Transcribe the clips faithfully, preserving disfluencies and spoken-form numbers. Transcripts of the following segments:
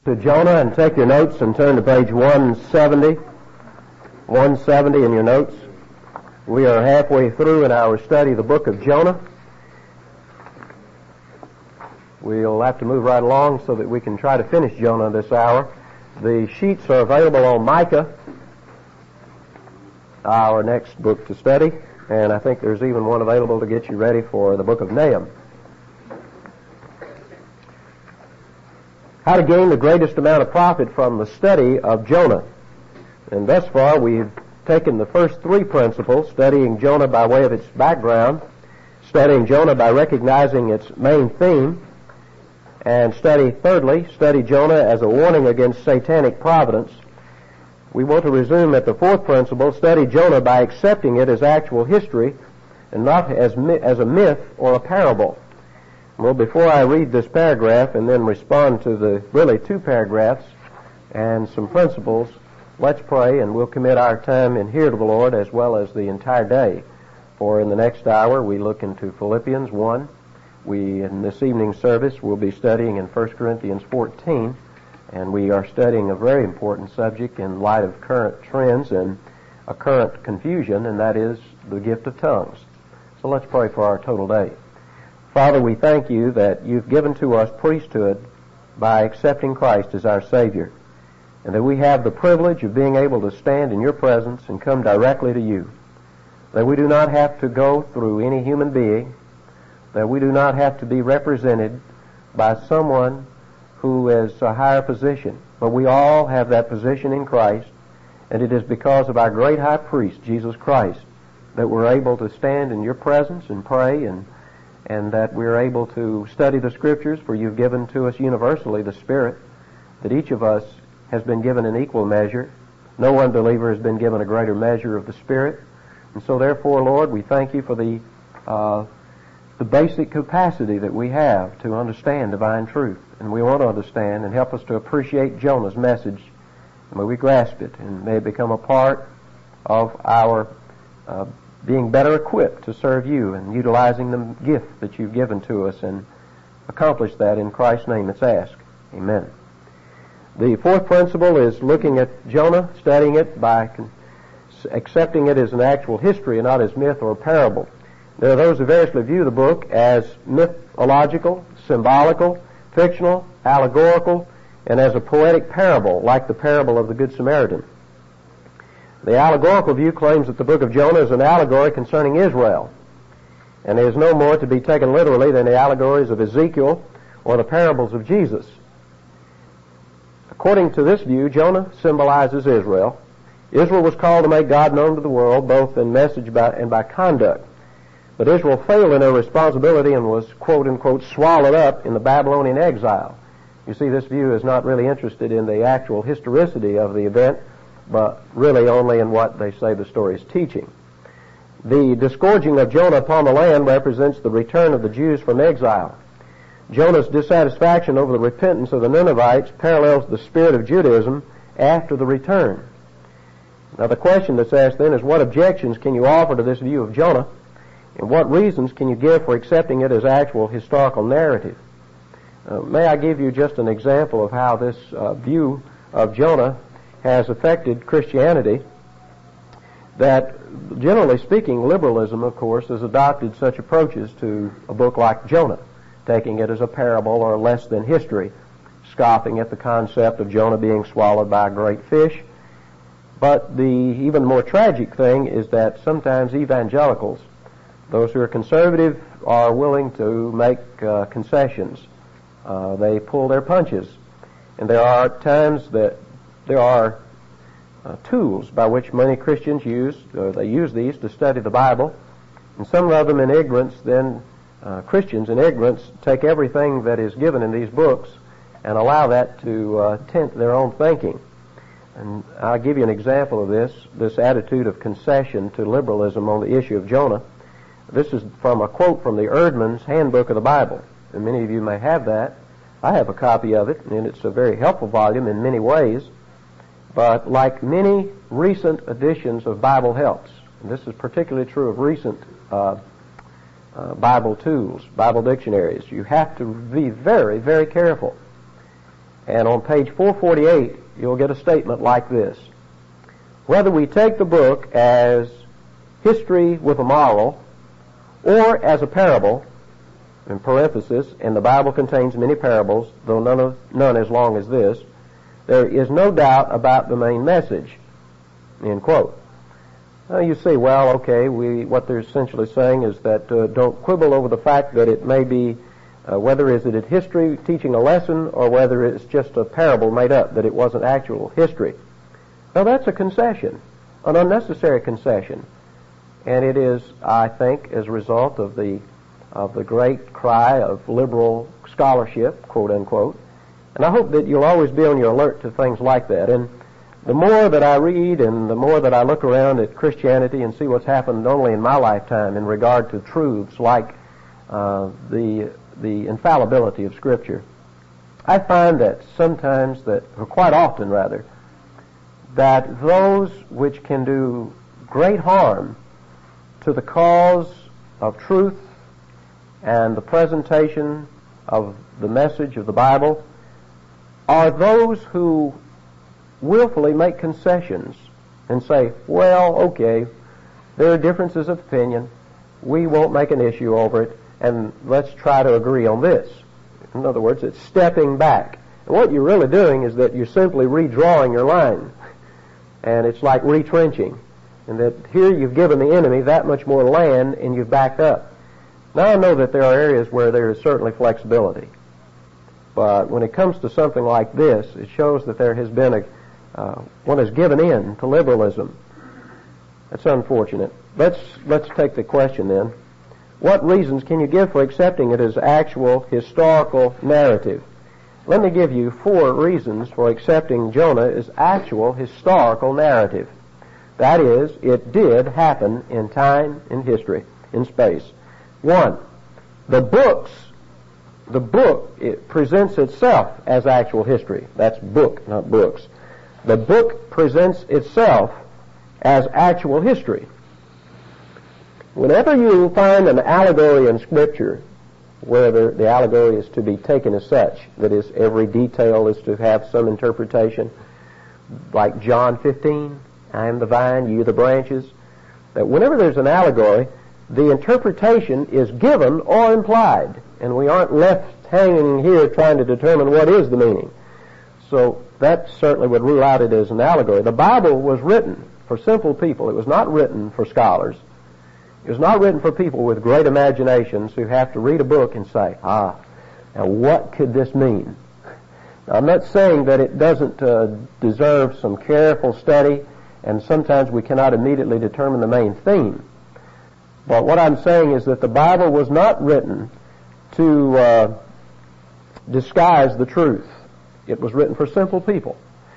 To Jonah, and take your notes and turn to page one seventy. one seventy in your notes. We are halfway through in our study of the book of Jonah. We'll have to move right along so that we can try to finish Jonah this hour. The sheets are available on Micah, our next book to study, and I think there's even one available to get you ready for the book of Nahum. How to gain the greatest amount of profit from the study of Jonah. And thus far we've taken the first three principles, studying Jonah by way of its background, studying Jonah by recognizing its main theme, and study, thirdly, study Jonah as a warning against satanic providence. We want to resume at the fourth principle, study Jonah by accepting it as actual history and not as, as a myth or a parable. Well, before I read this paragraph and then respond to the really two paragraphs and some principles, let's pray, and we'll commit our time in here to the Lord as well as the entire day. For in the next hour we look into Philippians one. We, in this evening's service, will be studying in First Corinthians fourteen, and we are studying a very important subject in light of current trends and a current confusion, and that is the gift of tongues. So let's pray for our total day. Father, we thank you that you've given to us priesthood by accepting Christ as our Savior, and that we have the privilege of being able to stand in your presence and come directly to you, that we do not have to go through any human being, that we do not have to be represented by someone who is a higher position, but we all have that position in Christ, and it is because of our great high priest, Jesus Christ, that we're able to stand in your presence and pray, and and that we're able to study the Scriptures, for you've given to us universally the Spirit, that each of us has been given an equal measure. No one believer has been given a greater measure of the Spirit. And so therefore, Lord, we thank you for the uh, the basic capacity that we have to understand divine truth. And we want to understand and help us to appreciate Jonah's message. And may we grasp it and may it become a part of our uh, being better equipped to serve you and utilizing the gift that you've given to us, and accomplish that in Christ's name it's asked. Amen. The fourth principle is looking at Jonah, studying it by con- accepting it as an actual history and not as myth or parable. There are those who variously view the book as mythological, symbolical, fictional, allegorical, and as a poetic parable, like the parable of the Good Samaritan. The allegorical view claims that the book of Jonah is an allegory concerning Israel, and is no more to be taken literally than the allegories of Ezekiel or the parables of Jesus. According to this view, Jonah symbolizes Israel. Israel was called to make God known to the world, both in message and by conduct. But Israel failed in her responsibility and was, quote unquote, swallowed up in the Babylonian exile. You see, this view is not really interested in the actual historicity of the event, but really only in what they say the story is teaching. The disgorging of Jonah upon the land represents the return of the Jews from exile. Jonah's dissatisfaction over the repentance of the Ninevites parallels the spirit of Judaism after the return. Now the question that's asked then is, what objections can you offer to this view of Jonah, and what reasons can you give for accepting it as actual historical narrative? Uh, may I give you just an example of how this uh, view of Jonah has affected Christianity? That, generally speaking, liberalism, of course, has adopted such approaches to a book like Jonah, taking it as a parable or less than history, scoffing at the concept of Jonah being swallowed by a great fish. But the even more tragic thing is that sometimes evangelicals, those who are conservative, are willing to make uh, concessions. Uh, they pull their punches. And there are times that there are uh, tools by which many Christians use, uh, they use these to study the Bible, and some of them in ignorance, then uh, Christians in ignorance take everything that is given in these books and allow that to uh, tint their own thinking. And I'll give you an example of this, this attitude of concession to liberalism on the issue of Jonah. This is from a quote from the Erdman's Handbook of the Bible, and many of you may have that. I have a copy of it, and it's a very helpful volume in many ways. But like many recent editions of Bible helps, and this is particularly true of recent uh, uh, Bible tools, Bible dictionaries, you have to be very, very careful And on page four forty-eight, you'll get a statement like this. Whether we take the book as history with a moral or as a parable, in parenthesis, and the Bible contains many parables, though none, of, none as long as this, there is no doubt about the main message, end quote. Now you see, well, okay, we, what they're essentially saying is that uh, don't quibble over the fact that it may be, uh, whether is it a history teaching a lesson or whether it's just a parable made up, that it wasn't actual history. Now that's a concession, an unnecessary concession. And it is, I think, as a result of the of the great cry of liberal scholarship, quote unquote. And I hope that you'll always be on your alert to things like that. And the more that I read and the more that I look around at Christianity and see what's happened not only in my lifetime in regard to truths like uh, the the infallibility of Scripture, I find that sometimes that, or quite often rather, that those which can do great harm to the cause of truth and the presentation of the message of the Bible are those who willfully make concessions and say, well, okay, there are differences of opinion, we won't make an issue over it, and let's try to agree on this. In other words, it's stepping back. And what you're really doing is that you're simply redrawing your line, and it's like retrenching, and that here you've given the enemy that much more land and you've backed up. Now I know that there are areas where there is certainly flexibility, but when it comes to something like this, it shows that there has been a, uh, one has given in to liberalism. That's unfortunate. Let's, let's take the question then. What reasons can you give for accepting it as actual historical narrative? Let me give you four reasons for accepting Jonah as actual historical narrative. That is, it did happen in time, in history, in space. One, the books, the book, it presents itself as actual history. That's book, not books. The book presents itself as actual history. Whenever you find an allegory in Scripture, where the, the allegory is to be taken as such, that is, every detail is to have some interpretation, like John fifteen, I am the vine, you the branches, that whenever there's an allegory, the interpretation is given or implied, and we aren't left hanging here trying to determine what is the meaning. So that certainly would rule out it as an allegory. The Bible was written for simple people. It was not written for scholars. It was not written for people with great imaginations who have to read a book and say, ah, now what could this mean? Now, I'm not saying that it doesn't uh, deserve some careful study, and sometimes we cannot immediately determine the main theme. But what I'm saying is that the Bible was not written to uh, disguise the truth. It was written for simple people.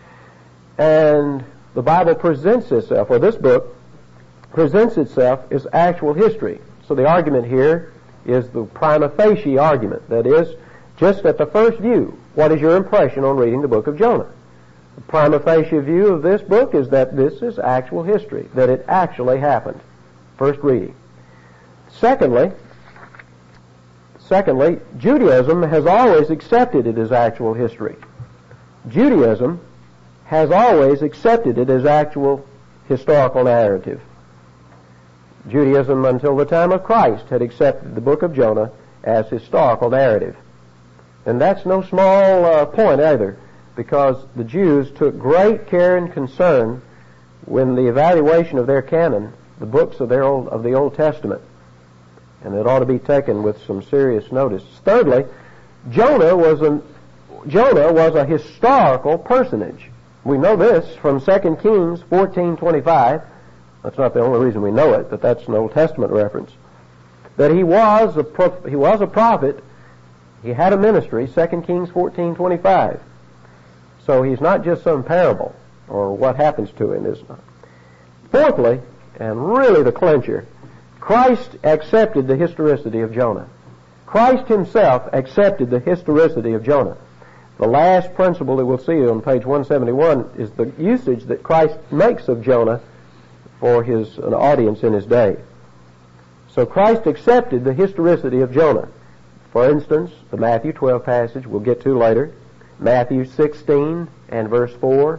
And the Bible presents itself, or this book presents itself as actual history. So the argument here is the prima facie argument. That is, just at the first view, what is your impression on reading the book of Jonah? The prima facie view of this book is that this is actual history, that it actually happened. First reading. Secondly, secondly, Judaism has always accepted it as actual history. Judaism has always accepted it as actual historical narrative. Judaism, until the time of Christ, had accepted the book of Jonah as historical narrative. And that's no small uh, point either, because the Jews took great care and concern when the evaluation of their canon, the books of, their old, of the Old Testament. And it ought to be taken with some serious notice. Thirdly, Jonah was a, Jonah was a historical personage. We know this from Second Kings fourteen twenty-five. That's not the only reason we know it, but that's an Old Testament reference. That he was a prof- he was a prophet. He had a ministry. Second Kings fourteen twenty-five. So he's not just some parable or what happens to him is not. Fourthly, and really the clincher, Christ accepted the historicity of Jonah. Christ himself accepted the historicity of Jonah. The last principle that we'll see on page one seventy-one is the usage that Christ makes of Jonah for his an audience in his day. So Christ accepted the historicity of Jonah. For instance, the Matthew twelve passage we'll get to later, Matthew sixteen and verse four,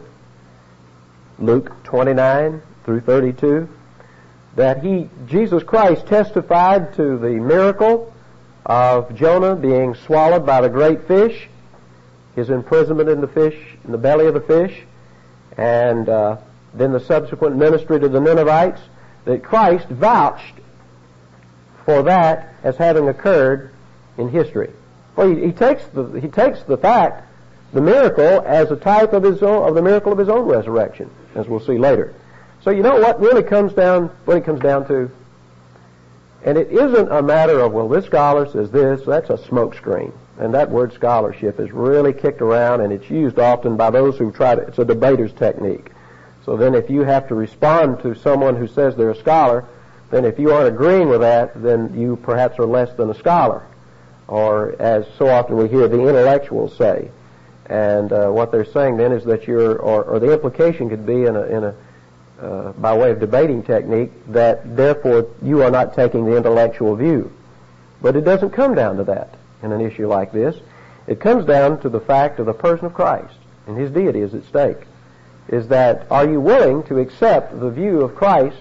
Luke twenty-nine through thirty-two, that he, Jesus Christ, testified to the miracle of Jonah being swallowed by the great fish, his imprisonment in the fish, in the belly of the fish, and uh, then the subsequent ministry to the Ninevites, that Christ vouched for that as having occurred in history. Well, he, he takes the he takes the fact, the miracle, as a type of his own, of the miracle of his own resurrection, as we'll see later. So you know what really comes down, what it comes down to? And it isn't a matter of, well, this scholar says this, that's a smokescreen. And that word scholarship is really kicked around, and it's used often by those who try to, it's a debater's technique. So then if you have to respond to someone who says they're a scholar, then if you aren't agreeing with that, then you perhaps are less than a scholar. Or, as so often we hear the intellectuals say. And uh, what they're saying then is that you're, or, or the implication could be in a, in a uh, by way of debating technique, that therefore you are not taking the intellectual view. But it doesn't come down to that in an issue like this. It comes down to the fact of the person of Christ, and his deity is at stake. Is that, are you willing to accept the view of Christ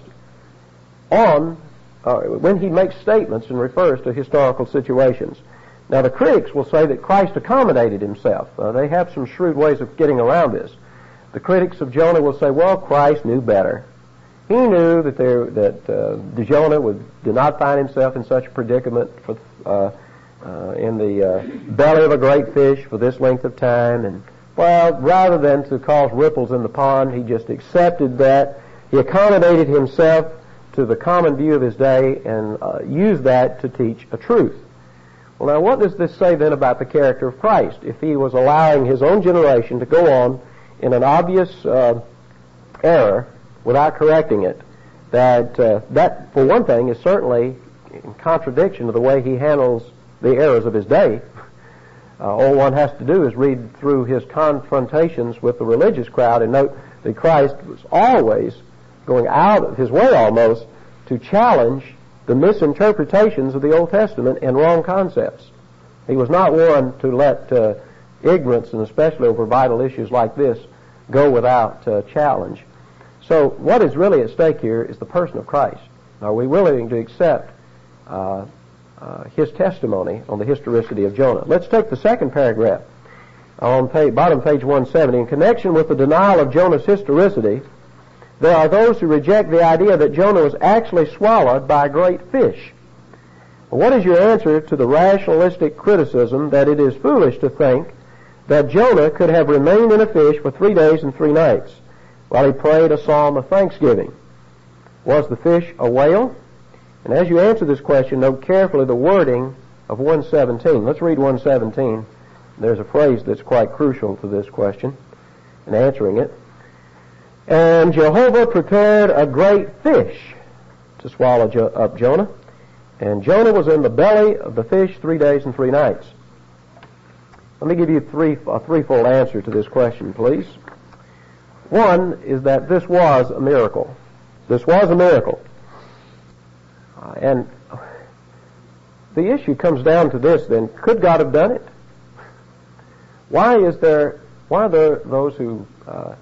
on, uh, when he makes statements and refers to historical situations? Now, the critics will say that Christ accommodated himself. Uh, they have some shrewd ways of getting around this. The critics of Jonah will say, well, Christ knew better. He knew that there, that uh, Jonah would, did not find himself in such a predicament for, uh, uh, in the uh, belly of a great fish for this length of time. And, well, rather than to cause ripples in the pond, he just accepted that. He accommodated himself to the common view of his day and uh, used that to teach a truth. Well, now, what does this say then about the character of Christ? If he was allowing his own generation to go on in an obvious uh, error without correcting it, that uh, that, for one thing, is certainly in contradiction to the way he handles the errors of his day. Uh, all one has to do is read through his confrontations with the religious crowd and note that Christ was always going out of his way almost to challenge the misinterpretations of the Old Testament and wrong concepts. He was not one to let uh, ignorance, and especially over vital issues like this, go without uh, challenge. So what is really at stake here is the person of Christ. Are we willing to accept uh, uh, his testimony on the historicity of Jonah? Let's take the second paragraph on page, bottom page one seventy. In connection with the denial of Jonah's historicity, there are those who reject the idea that Jonah was actually swallowed by a great fish. What is your answer to the rationalistic criticism that it is foolish to think that Jonah could have remained in a fish for three days and three nights while he prayed a psalm of thanksgiving? Was the fish a whale? And as you answer this question, note carefully the wording of one seventeen. Let's read one seventeen. There's a phrase that's quite crucial to this question and answering it. And Jehovah prepared a great fish to swallow jo- up Jonah, and Jonah was in the belly of the fish three days and three nights. Let me give you three, a threefold answer to this question, please. One is that this was a miracle. This was a miracle. Uh, and the issue comes down to this then. Could God have done it? Why is there, why are there those who, uh,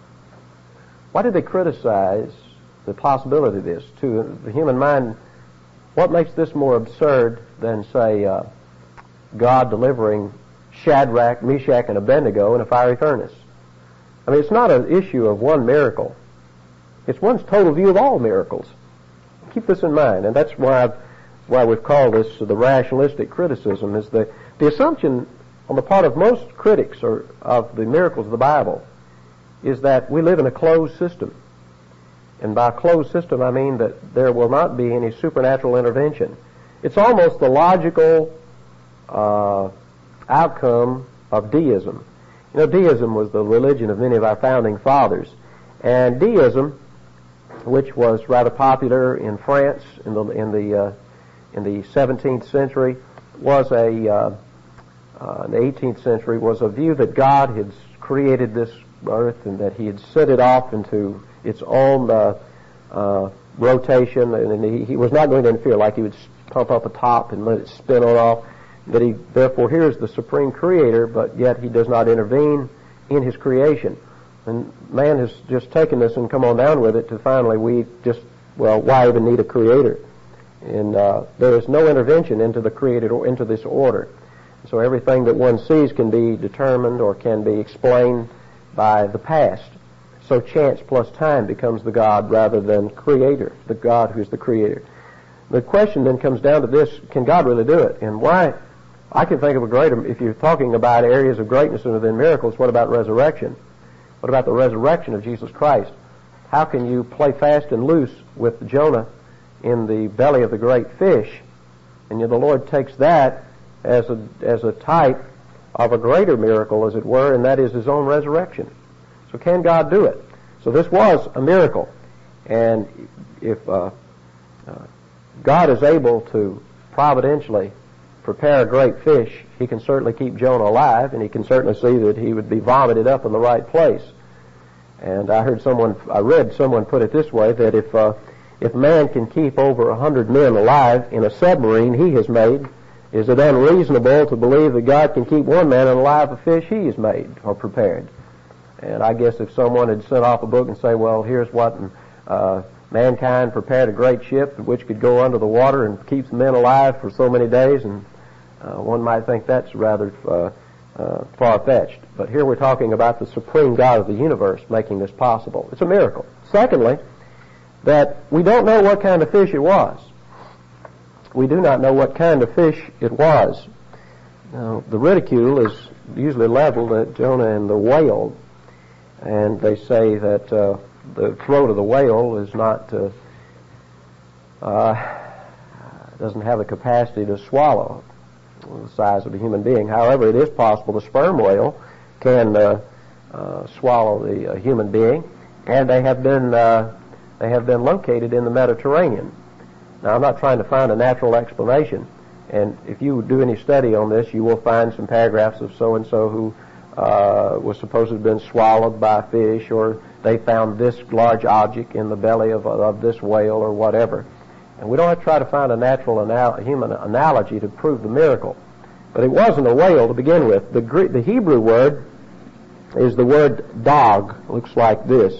why did they criticize the possibility of this? To the human mind, what makes this more absurd than, say, uh, God delivering Shadrach, Meshach, and Abednego in a fiery furnace? I mean, it's not an issue of one miracle. It's one's total view of all miracles. Keep this in mind, and that's why I've, why we've called this the rationalistic criticism, is the, the assumption on the part of most critics or of the miracles of the Bible is that we live in a closed system. And by a closed system, I mean that there will not be any supernatural intervention. It's almost the logical uh, outcome of deism. You know, deism was the religion of many of our founding fathers. And deism, which was rather popular in France in the in the uh, in the seventeenth century, was a uh, uh, in the eighteenth century was a view that God had created this earth and that he had set it off into its own uh, uh, rotation, and he, he was not going to interfere, like he would pump up a top and let it spin on off. that he therefore here is the supreme creator, but yet he does not intervene in his creation. And man has just taken this and come on down with it to finally we just, well, why even need a creator? And uh, there is no intervention into the created or into this order. So everything that one sees can be determined or can be explained by the past. So chance plus time becomes the God rather than creator, the God who's the creator. The question then comes down to this: can God really do it? And why? I can think of a greater, if you're talking about areas of greatness and within miracles, what about resurrection? What about the resurrection of Jesus Christ? How can you play fast and loose with Jonah in the belly of the great fish? And yet the Lord takes that as a, as a type of a greater miracle, as it were, and that is his own resurrection. So can God do it? So this was a miracle. And if uh, uh, God is able to providentially prepare a great fish, he can certainly keep Jonah alive, and he can certainly see that he would be vomited up in the right place. And I heard someone, I read someone put it this way, that if uh, if man can keep over a hundred men alive in a submarine he has made, is it unreasonable to believe that God can keep one man alive a fish he has made or prepared? And I guess if someone had sent off a book and say, well, here's what uh, mankind prepared a great ship which could go under the water and keeps men alive for so many days, and uh, one might think that's rather uh, uh, far-fetched. But here we're talking about the supreme God of the universe making this possible. It's a miracle. Secondly, that we don't know what kind of fish it was. We do not know what kind of fish it was. Now, the ridicule is usually leveled at Jonah and the whale, and they say that uh, the throat of the whale is not uh, uh, doesn't have the capacity to swallow the size of a human being. However, it is possible the sperm whale can uh, uh, swallow the uh, human being, and they have been uh, they have been located in the Mediterranean. Now, I'm not trying to find a natural explanation, and if you do any study on this, you will find some paragraphs of so-and-so who uh, was supposed to have been swallowed by a fish, or they found this large object in the belly of, of this whale, or whatever. And we don't have to try to find a natural anal- human analogy to prove the miracle. But it wasn't a whale to begin with. The, Greek, the Hebrew word is the word dog. Looks like this.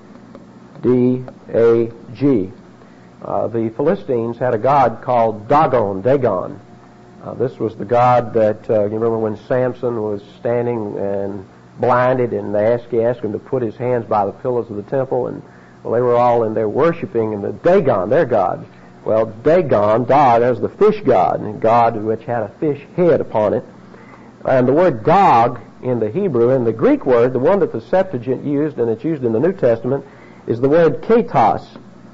D A G. Uh, the Philistines had a god called Dagon, Dagon. Uh, this was the god that, uh, you remember when Samson was standing and blinded, and they asked, he asked him to put his hands by the pillars of the temple, and well, they were all in there worshiping, and the Dagon, their god. Well, Dagon, Dag, as the fish god, and god which had a fish head upon it. And the word dog in the Hebrew, and the Greek word, the one that the Septuagint used, and it's used in the New Testament, is the word ketos.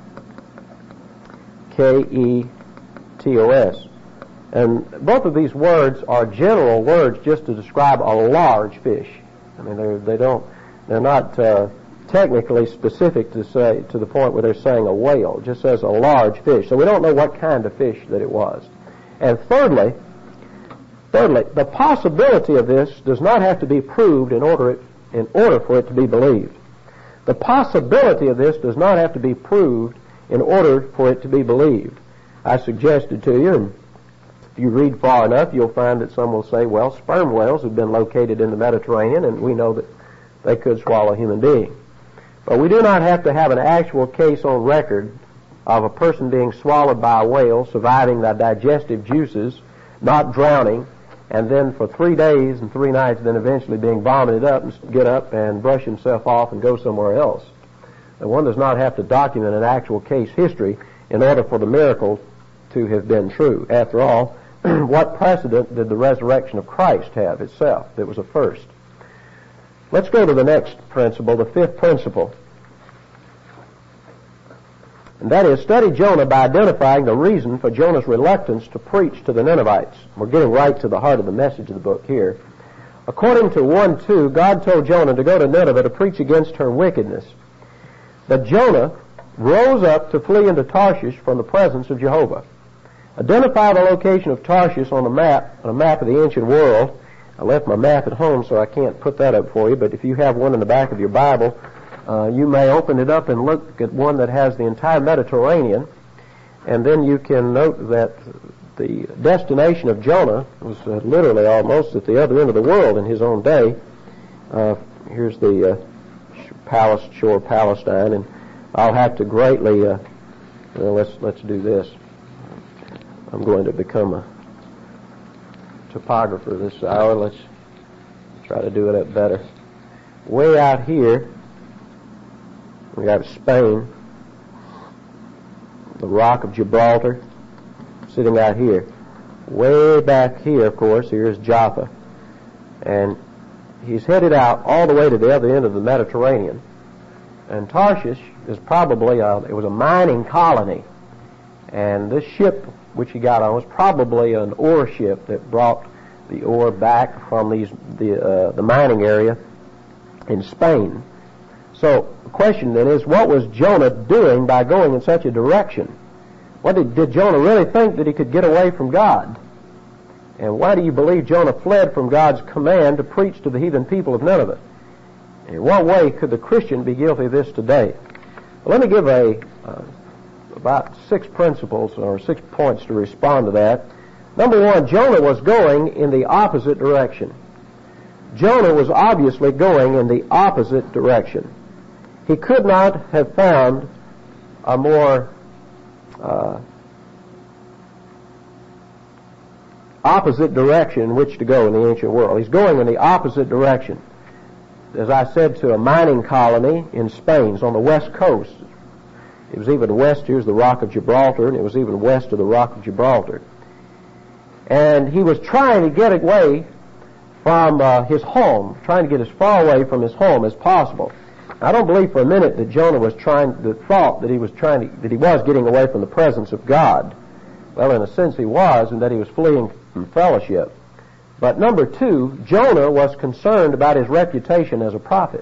K E T O S. And both of these words are general words just to describe a large fish. I mean, they're, they don't, they're not uh, technically specific to say, to the point where they're saying a whale. It just says a large fish. So we don't know what kind of fish that it was. And thirdly, thirdly, the possibility of this does not have to be proved in order, it, in order for it to be believed. The possibility of this does not have to be proved in order for it to be believed. I suggested to you, and if you read far enough, you'll find that some will say, well, sperm whales have been located in the Mediterranean, and we know that they could swallow a human being. But we do not have to have an actual case on record of a person being swallowed by a whale, surviving the digestive juices, not drowning, and then for three days and three nights then eventually being vomited up and get up and brush himself off and go somewhere else. And one does not have to document an actual case history in order for the miracle to have been true. After all, what precedent did the resurrection of Christ have itself? It was a first. Let's go to the next principle, the fifth principle. And that is, study Jonah by identifying the reason for Jonah's reluctance to preach to the Ninevites. We're getting right to the heart of the message of the book here. According to one two, God told Jonah to go to Nineveh to preach against her wickedness. But Jonah rose up to flee into Tarshish from the presence of Jehovah. Identify the location of Tarshish on a map, on a map of the ancient world. I left my map at home, so I can't put that up for you, but if you have one in the back of your Bible, uh, you may open it up and look at one that has the entire Mediterranean, and then you can note that the destination of Jonah was uh, literally almost at the other end of the world in his own day. Uh, here's the uh, palace, shore of Palestine, and I'll have to greatly, uh, well, let's, let's do this. I'm going to become a topographer this hour. Let's try to do it up better. Way out here, we got Spain, the Rock of Gibraltar, sitting out here. Way back here, of course, here's Jaffa. And he's headed out all the way to the other end of the Mediterranean. And Tarshish is probably, a, it was a mining colony. And this ship which he got on was probably an ore ship that brought the ore back from these the uh, the mining area in Spain. So the question then is, what was Jonah doing by going in such a direction? What did, did Jonah really think that he could get away from God? And why do you believe Jonah fled from God's command to preach to the heathen people of Nineveh? In what way could the Christian be guilty of this today? Well, let me give a uh, about six principles or six points to respond to that. Number one, Jonah was going in the opposite direction. Jonah was obviously going in the opposite direction. He could not have found a more uh, opposite direction in which to go in the ancient world. He's going in the opposite direction. As I said, to a mining colony in Spain. It's on the west coast. It was even west, here's the Rock of Gibraltar, and it was even west of the Rock of Gibraltar. And he was trying to get away from uh, his home, trying to get as far away from his home as possible. I don't believe for a minute that Jonah was trying, that thought that he was trying to, that he was getting away from the presence of God. Well, in a sense he was, and that he was fleeing from fellowship. But number two, Jonah was concerned about his reputation as a prophet.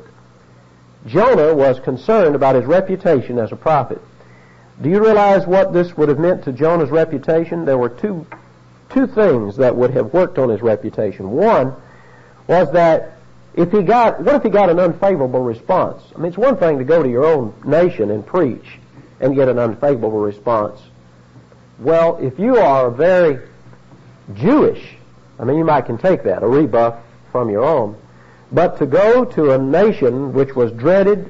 Jonah was concerned about his reputation as a prophet. Do you realize what this would have meant to Jonah's reputation? There were two two things that would have worked on his reputation. One was that if he got, what if he got an unfavorable response? I mean, it's one thing to go to your own nation and preach and get an unfavorable response. Well, if you are very Jewish, I mean, you might can take that, a rebuff from your own. But to go to a nation which was dreaded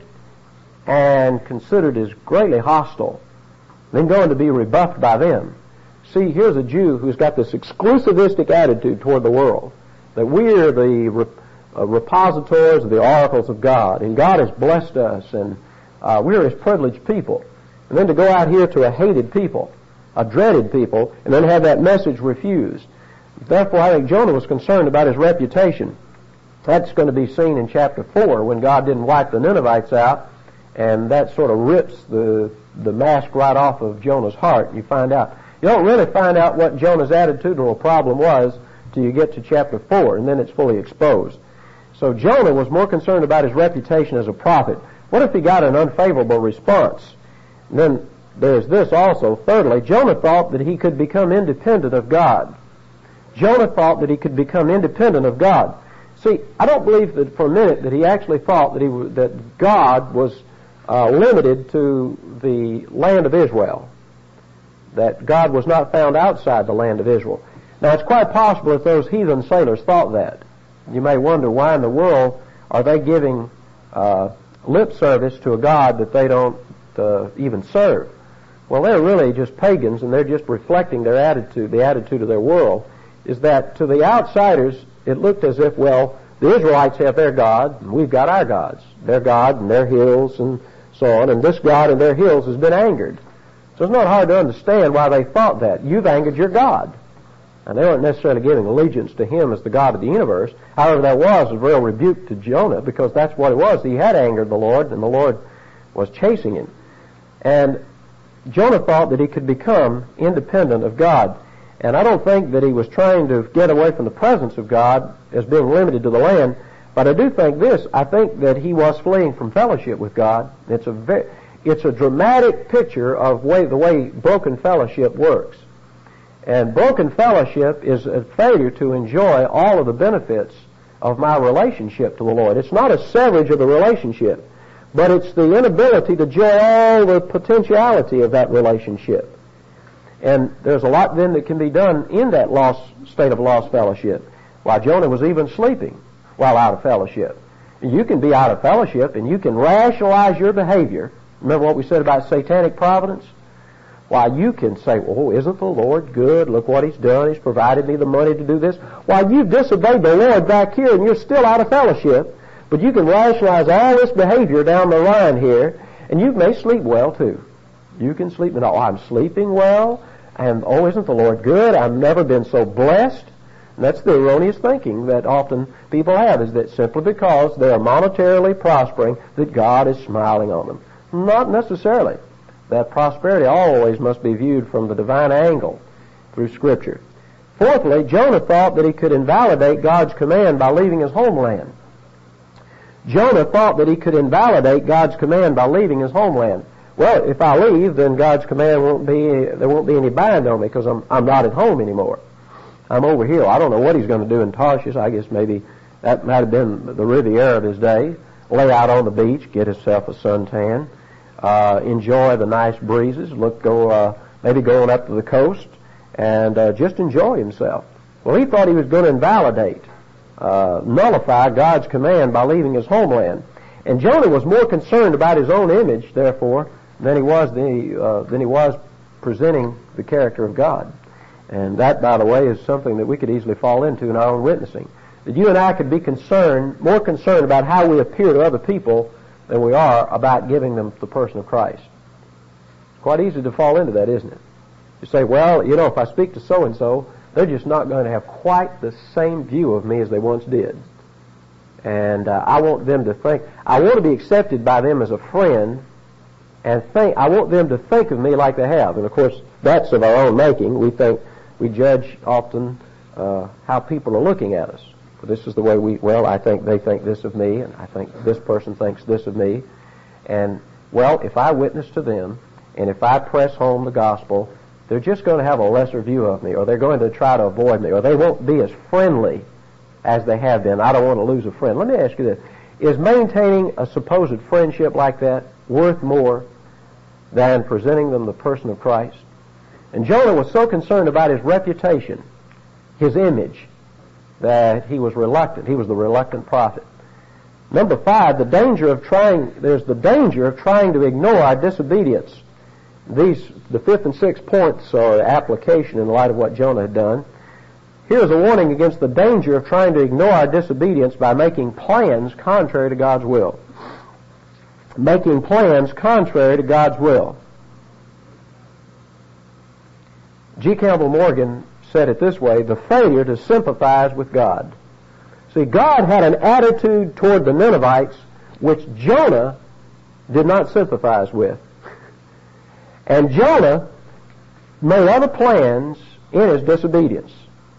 and considered as greatly hostile, then going to be rebuffed by them. See, here's a Jew who's got this exclusivistic attitude toward the world, that we're the rep- uh, repositories of the oracles of God, and God has blessed us, and uh, we're His privileged people. And then to go out here to a hated people, a dreaded people, and then have that message refused. Therefore, I think Jonah was concerned about his reputation. That's going to be seen in chapter four when God didn't wipe the Ninevites out, and that sort of rips the the mask right off of Jonah's heart. You find out. You don't really find out what Jonah's attitudinal problem was till you get to chapter four, and then it's fully exposed. So Jonah was more concerned about his reputation as a prophet. What if he got an unfavorable response? And then there's this also. Thirdly, Jonah thought that he could become independent of God. Jonah thought that he could become independent of God. See, I don't believe that for a minute that he actually thought that he w- that God was uh, limited to the land of Israel, that God was not found outside the land of Israel. Now, it's quite possible if those heathen sailors thought that. You may wonder why in the world are they giving uh, lip service to a God that they don't uh, even serve. Well, they're really just pagans, and they're just reflecting their attitude, the attitude of their world, is that to the outsiders it looked as if, well, the Israelites have their God, and we've got our gods. Their God and their hills and so on, and this God and their hills has been angered. So it's not hard to understand why they thought that. You've angered your God. And they weren't necessarily giving allegiance to Him as the God of the universe. However, that was a real rebuke to Jonah, because that's what it was. He had angered the Lord, and the Lord was chasing him. And Jonah thought that he could become independent of God. And I don't think that he was trying to get away from the presence of God as being limited to the land, but I do think this. I think that he was fleeing from fellowship with God. It's a very, it's a dramatic picture of way, the way broken fellowship works. And broken fellowship is a failure to enjoy all of the benefits of my relationship to the Lord. It's not a severage of the relationship, but it's the inability to enjoy all the potentiality of that relationship. And there's a lot then that can be done in that lost state of lost fellowship. While Jonah was even sleeping while out of fellowship. You can be out of fellowship and you can rationalize your behavior. Remember what we said about satanic providence? Why, you can say, oh, isn't the Lord good? Look what He's done. He's provided me the money to do this. Why, you've disobeyed the Lord back here and you're still out of fellowship. But you can rationalize all this behavior down the line here, and you may sleep well too. You can sleep, and oh, I'm sleeping well, and oh, isn't the Lord good? I've never been so blessed. And that's the erroneous thinking that often people have, is that simply because they are monetarily prospering, that God is smiling on them. Not necessarily. That prosperity always must be viewed from the divine angle through Scripture. Fourthly, Jonah thought that he could invalidate God's command by leaving his homeland. Jonah thought that he could invalidate God's command by leaving his homeland. Well, if I leave, then God's command won't be, there won't be any bind on me because I'm, I'm not at home anymore. I'm over here. I don't know what he's going to do in Tarshish. I guess maybe that might have been the Riviera of his day. Lay out on the beach, get himself a suntan, uh, enjoy the nice breezes, look, go, uh, maybe going up to the coast, and uh, just enjoy himself. Well, he thought he was going to invalidate, uh, nullify God's command by leaving his homeland. And Jonah was more concerned about his own image, therefore, than he was the, uh, than he was presenting the character of God. And that, by the way, is something that we could easily fall into in our own witnessing. That you and I could be concerned, more concerned about how we appear to other people than we are about giving them the person of Christ. It's quite easy to fall into that, isn't it? You say, well, you know, if I speak to so-and-so, they're just not going to have quite the same view of me as they once did. And uh, I want them to think, I want to be accepted by them as a friend, and think, I want them to think of me like they have. And of course, that's of our own making. We think, we judge often uh, how people are looking at us. This is the way we, well, I think they think this of me, and I think this person thinks this of me. And, well, if I witness to them, and if I press home the gospel, they're just going to have a lesser view of me, or they're going to try to avoid me, or they won't be as friendly as they have been. I don't want to lose a friend. Let me ask you this. Is maintaining a supposed friendship like that worth more than presenting them the person of Christ? And Jonah was so concerned about his reputation, his image, that he was reluctant. He was the reluctant prophet. Number five, the danger of trying, there's the danger of trying to ignore our disobedience. These, the fifth and sixth points are application in light of what Jonah had done. Here's a warning against the danger of trying to ignore our disobedience by making plans contrary to God's will. Making plans contrary to God's will. G. Campbell Morgan said it this way, the failure to sympathize with God. See, God had an attitude toward the Ninevites which Jonah did not sympathize with. And Jonah made other plans in his disobedience.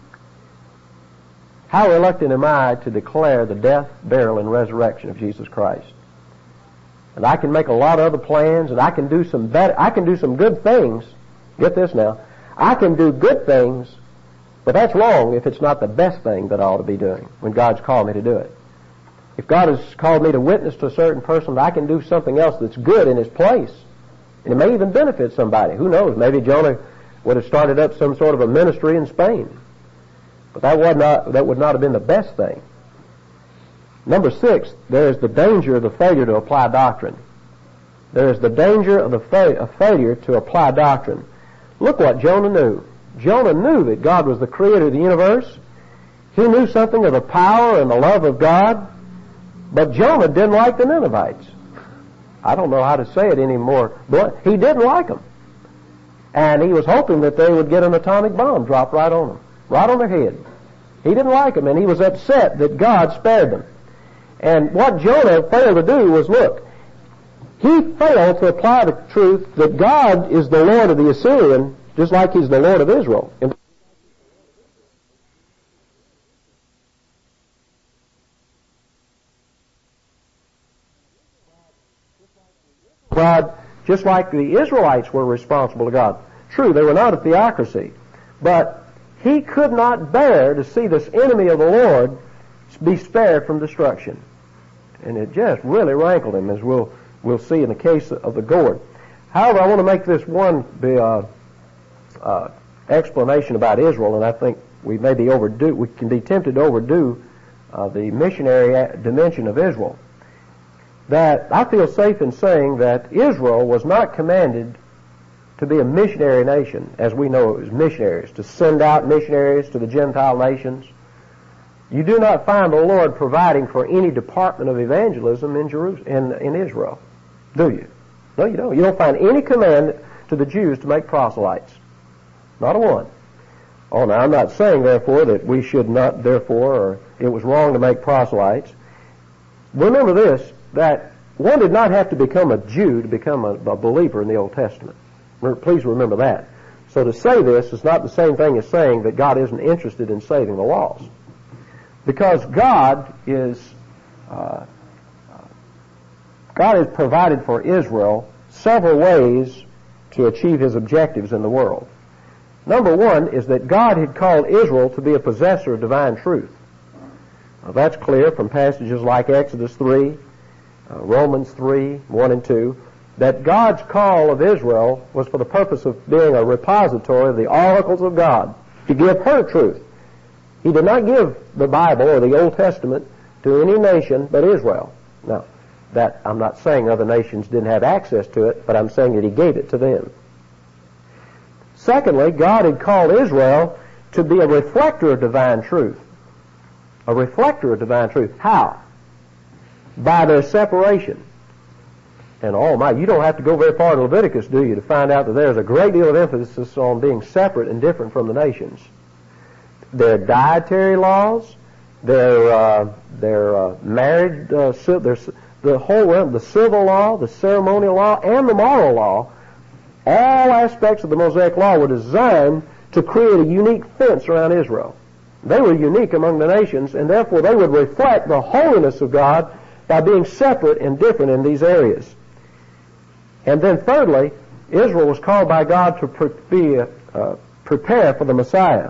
How reluctant am I to declare the death, burial, and resurrection of Jesus Christ? And I can make a lot of other plans, and I can do some better, I can do some good things. Get this now. I can do good things, but that's wrong if it's not the best thing that I ought to be doing when God's called me to do it. If God has called me to witness to a certain person, I can do something else that's good in his place. And it may even benefit somebody. Who knows? Maybe Jonah would have started up some sort of a ministry in Spain. But that would not, that would not have been the best thing. Number six, there is the danger of the failure to apply doctrine. There is the danger of the fa- of failure to apply doctrine. Look what Jonah knew. Jonah knew that God was the creator of the universe. He knew something of the power and the love of God. But Jonah didn't like the Ninevites. I don't know how to say it anymore, but he didn't like them. And he was hoping that they would get an atomic bomb dropped right on them, right on their head. He didn't like them, and he was upset that God spared them. And what Jonah failed to do was, look, he failed to apply the truth that God is the Lord of the Assyrian, just like he's the Lord of Israel. God, just like the Israelites were responsible to God. True, they were not a theocracy, but he could not bear to see this enemy of the Lord be spared from destruction. And it just really rankled him, as we'll we'll see in the case of the gourd. However, I want to make this one uh, uh, explanation about Israel, and I think we may be overdue, we can be tempted to overdo uh, the missionary dimension of Israel, that I feel safe in saying that Israel was not commanded to be a missionary nation, as we know it was missionaries, to send out missionaries to the Gentile nations. You do not find the Lord providing for any department of evangelism in Jerusalem, in, in Israel, do you? No, you don't. You don't find any command to the Jews to make proselytes. Not a one. Oh, now I'm not saying, therefore, that we should not, therefore, or it was wrong to make proselytes. Remember this, that one did not have to become a Jew to become a, a believer in the Old Testament. Please remember that. So to say this is not the same thing as saying that God isn't interested in saving the lost. Because God is, uh, God has provided for Israel several ways to achieve his objectives in the world. Number one is that God had called Israel to be a possessor of divine truth. Now, that's clear from passages like Exodus three, uh, Romans three, one and two, that God's call of Israel was for the purpose of being a repository of the oracles of God, to give her truth. He did not give the Bible or the Old Testament to any nation but Israel. Now, that I'm not saying other nations didn't have access to it, but I'm saying that he gave it to them. Secondly, God had called Israel to be a reflector of divine truth. A reflector of divine truth. How? By their separation. And oh my, you don't have to go very far to Leviticus, do you, to find out that there's a great deal of emphasis on being separate and different from the nations. Their dietary laws, their uh, their uh, marriage, uh, their, the whole the civil law, the ceremonial law, and the moral law, all aspects of the Mosaic law were designed to create a unique fence around Israel. They were unique among the nations, and therefore they would reflect the holiness of God by being separate and different in these areas. And then thirdly, Israel was called by God to pre- be, uh, prepare for the Messiah.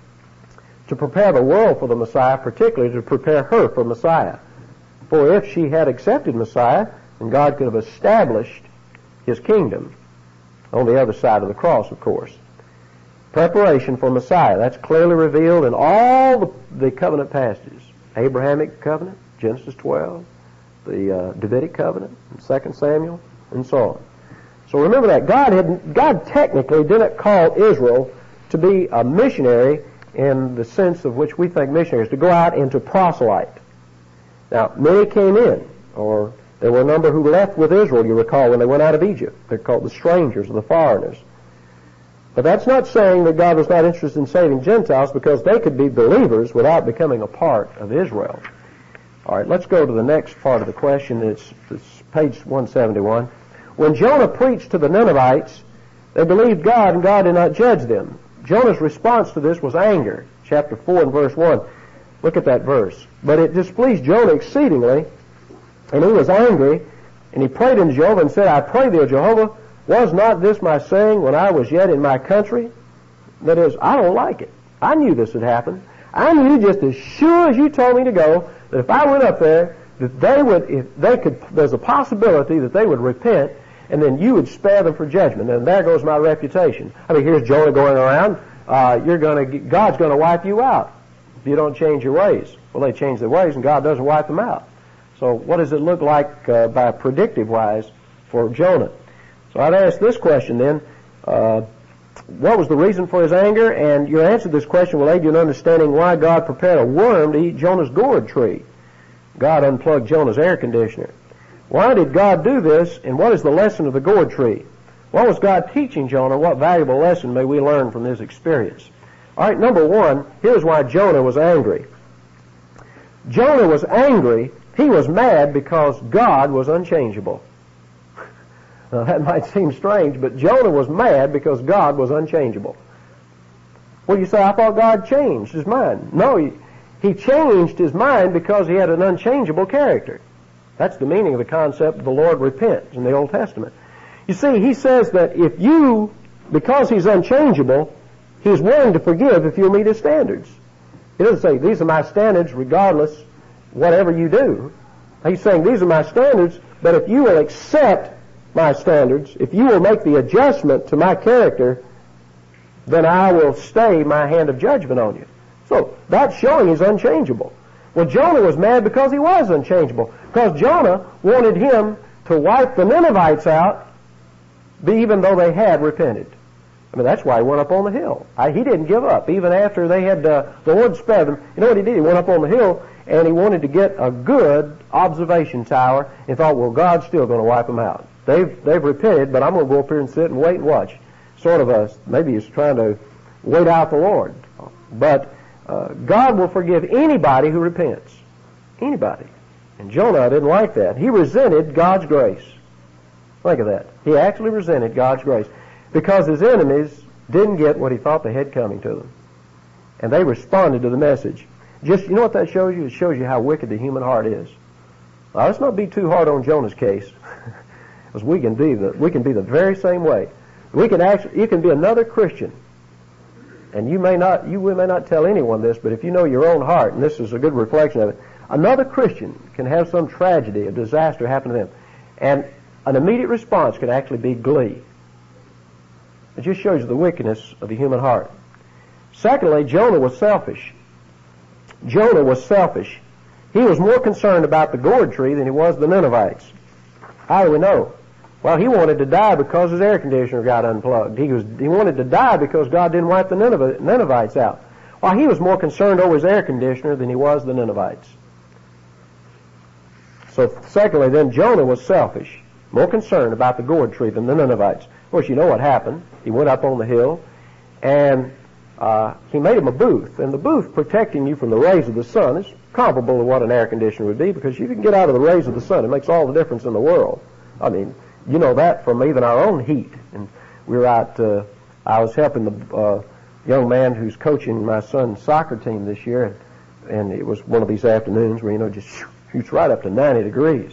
To prepare the world for the Messiah, particularly to prepare her for Messiah. For if she had accepted Messiah, then God could have established his kingdom on the other side of the cross, of course. Preparation for Messiah. That's clearly revealed in all the, the covenant passages. Abrahamic covenant, Genesis twelve, the uh, Davidic covenant, Second Samuel, and so on. So remember that. God had, God technically didn't call Israel to be a missionary in the sense of which we think missionaries, to go out and to proselyte. Now, many came in, or there were a number who left with Israel, you recall, when they went out of Egypt. They're called the strangers or the foreigners. But that's not saying that God was not interested in saving Gentiles, because they could be believers without becoming a part of Israel. All right, let's go to the next part of the question. It's, it's page one seventy-one. When Jonah preached to the Ninevites, they believed God, and God did not judge them. Jonah's response to this was anger. Chapter four and verse one. Look at that verse. But it displeased Jonah exceedingly, and he was angry, and he prayed unto Jehovah and said, I pray thee, O Jehovah, was not this my saying when I was yet in my country? That is, I don't like it. I knew this would happen. I knew just as sure as you told me to go, that if I went up there, that they would, if they could, there's a possibility that they would repent, and then you would spare them for judgment. And there goes my reputation. I mean, here's Jonah going around. Uh, you're going to, God's going to wipe you out if you don't change your ways. Well, they change their ways, and God doesn't wipe them out. So what does it look like uh, by predictive wise for Jonah? So I'd ask this question then. Uh, what was the reason for his anger? And your answer to this question will aid you in understanding why God prepared a worm to eat Jonah's gourd tree. God unplugged Jonah's air conditioner. Why did God do this, and what is the lesson of the gourd tree? What was God teaching Jonah? What valuable lesson may we learn from this experience? All right, number one, here's why Jonah was angry. Jonah was angry. He was mad because God was unchangeable. Now, that might seem strange, but Jonah was mad because God was unchangeable. Well, you say, I thought God changed his mind. No, he, he changed his mind because he had an unchangeable character. That's the meaning of the concept of the Lord repents in the Old Testament. You see, he says that if you, because he's unchangeable, he's willing to forgive if you'll meet his standards. He doesn't say, these are my standards regardless whatever you do. He's saying, these are my standards, but if you will accept my standards, if you will make the adjustment to my character, then I will stay my hand of judgment on you. So that's showing he's unchangeable. Well, Jonah was mad because he was unchangeable. Because Jonah wanted him to wipe the Ninevites out, even though they had repented. I mean, that's why he went up on the hill. I, he didn't give up. Even after they had, uh, the Lord spared them. You know what he did? He went up on the hill, and he wanted to get a good observation tower, and thought, well, God's still going to wipe them out. They've, they've repented, but I'm going to go up here and sit and wait and watch. Sort of a, maybe he's trying to wait out the Lord. But uh, God will forgive anybody who repents. Anybody. And Jonah didn't like that. He resented God's grace. Think of that. He actually resented God's grace because his enemies didn't get what he thought they had coming to them. And they responded to the message. Just, you know what that shows you? It shows you how wicked the human heart is. Now, let's not be too hard on Jonah's case, because we can be the we can be the very same way. We can actually, you can be another Christian, and you may not you may not tell anyone this, but if you know your own heart, and this is a good reflection of it, another Christian can have some tragedy, a disaster happen to them, and an immediate response can actually be glee. It just shows you the wickedness of the human heart. Secondly, Jonah was selfish. Jonah was selfish. He was more concerned about the gourd tree than he was the Ninevites. How do we know? Well, he wanted to die because his air conditioner got unplugged. He was he wanted to die because God didn't wipe the Ninevites out. Well, he was more concerned over his air conditioner than he was the Ninevites. So, secondly, then Jonah was selfish, more concerned about the gourd tree than the Ninevites. Of course, you know what happened. He went up on the hill, and uh, he made him a booth. And the booth protecting you from the rays of the sun is comparable to what an air conditioner would be, because you can get out of the rays of the sun. It makes all the difference in the world. I mean, you know that from even our own heat. And we were out, uh, I was helping the uh, young man who's coaching my son's soccer team this year, and, and it was one of these afternoons where, you know, just shoots right up to ninety degrees.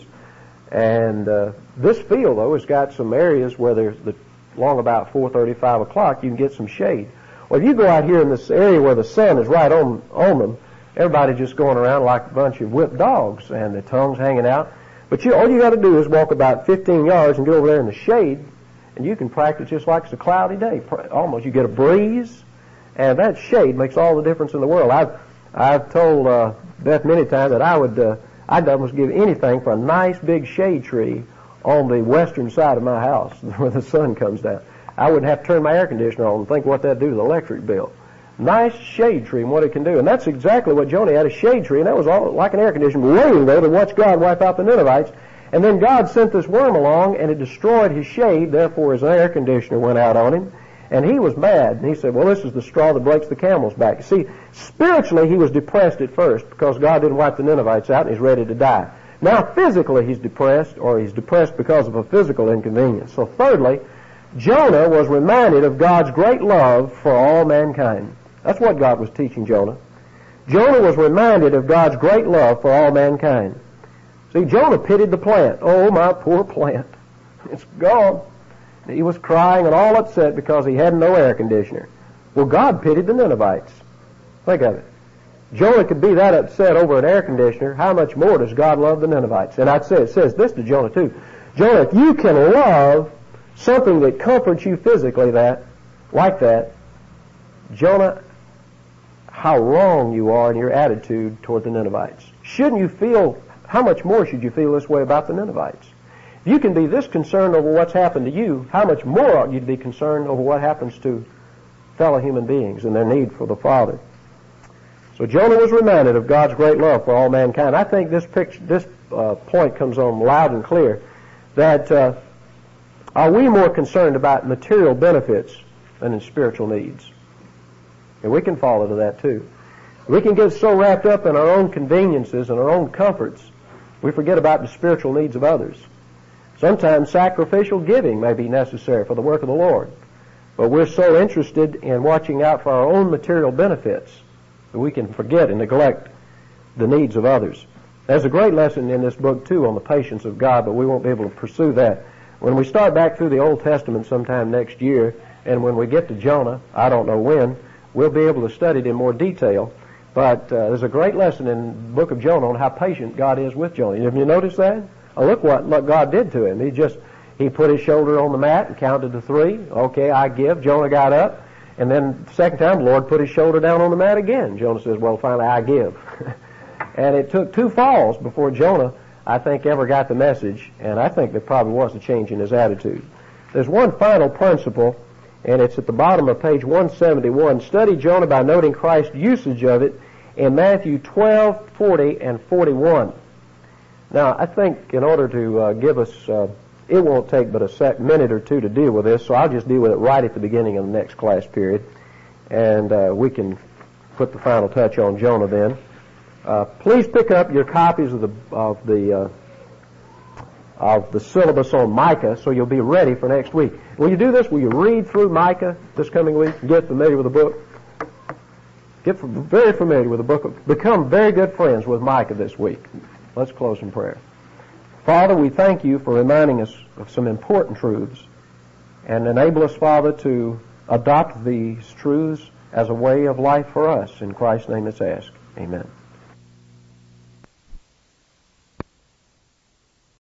And uh, this field, though, has got some areas where there's the long about four thirty, five o'clock, you can get some shade. Well, if you go out here in this area where the sun is right on on them, everybody's just going around like a bunch of whipped dogs, and their tongues hanging out. But you, all you got to do is walk about fifteen yards and get over there in the shade, and you can practice just like it's a cloudy day. Almost, you get a breeze, and that shade makes all the difference in the world. I've I've told uh, Beth many times that I would uh, I'd almost give anything for a nice big shade tree on the western side of my house where the sun comes down. I wouldn't have to turn my air conditioner on and think what that'd do to the electric bill. Nice shade tree and what it can do. And that's exactly what Jonah had, a shade tree, and that was all like an air conditioner, waiting there to watch God wipe out the Ninevites. And then God sent this worm along, and it destroyed his shade, therefore his air conditioner went out on him. And he was mad, and he said, well, this is the straw that breaks the camel's back. See, spiritually he was depressed at first because God didn't wipe the Ninevites out, and he's ready to die. Now physically he's depressed, or he's depressed because of a physical inconvenience. So thirdly, Jonah was reminded of God's great love for all mankind. That's what God was teaching Jonah. Jonah was reminded of God's great love for all mankind. See, Jonah pitied the plant. Oh, my poor plant. It's gone. He was crying and all upset because he had no air conditioner. Well, God pitied the Ninevites. Think of it. Jonah could be that upset over an air conditioner. How much more does God love the Ninevites? And I'd say it says this to Jonah too. Jonah, if you can love something that comforts you physically that, like that, Jonah, how wrong you are in your attitude toward the Ninevites. Shouldn't you feel, how much more should you feel this way about the Ninevites? If you can be this concerned over what's happened to you, how much more ought you to be concerned over what happens to fellow human beings and their need for the Father? So Jonah was reminded of God's great love for all mankind. I think this picture, this uh, point comes on loud and clear, that uh, are we more concerned about material benefits than in spiritual needs? And we can fall into that too. We can get so wrapped up in our own conveniences and our own comforts, we forget about the spiritual needs of others. Sometimes sacrificial giving may be necessary for the work of the Lord, but we're so interested in watching out for our own material benefits that we can forget and neglect the needs of others. There's a great lesson in this book too on the patience of God, but we won't be able to pursue that. When we start back through the Old Testament sometime next year, and when we get to Jonah, I don't know when, we'll be able to study it in more detail. But uh, there's a great lesson in the book of Jonah on how patient God is with Jonah. Have you noticed that? Oh, look what, what God did to him. He just, he put his shoulder on the mat and counted to three. Okay, I give. Jonah got up, And then the second time, the Lord put his shoulder down on the mat again. Jonah says, well, finally, I give. And it took two falls before Jonah, I think, ever got the message, and I think there probably was a change in his attitude. There's one final principle, and it's at the bottom of page one seventy-one. Study Jonah by noting Christ's usage of it in Matthew twelve, forty, and forty-one. Now, I think in order to uh, give us, uh, it won't take but a sec- minute or two to deal with this, so I'll just deal with it right at the beginning of the next class period, and uh, we can put the final touch on Jonah then. Uh, please pick up your copies of the of the uh, of the syllabus on Micah, so you'll be ready for next week. Will you do this? Will you read through Micah this coming week? Get familiar with the book. Get very familiar with the book. Become very good friends with Micah this week. Let's close in prayer. Father, we thank you for reminding us of some important truths, and enable us, Father, to adopt these truths as a way of life for us. In Christ's name it's asked. Amen.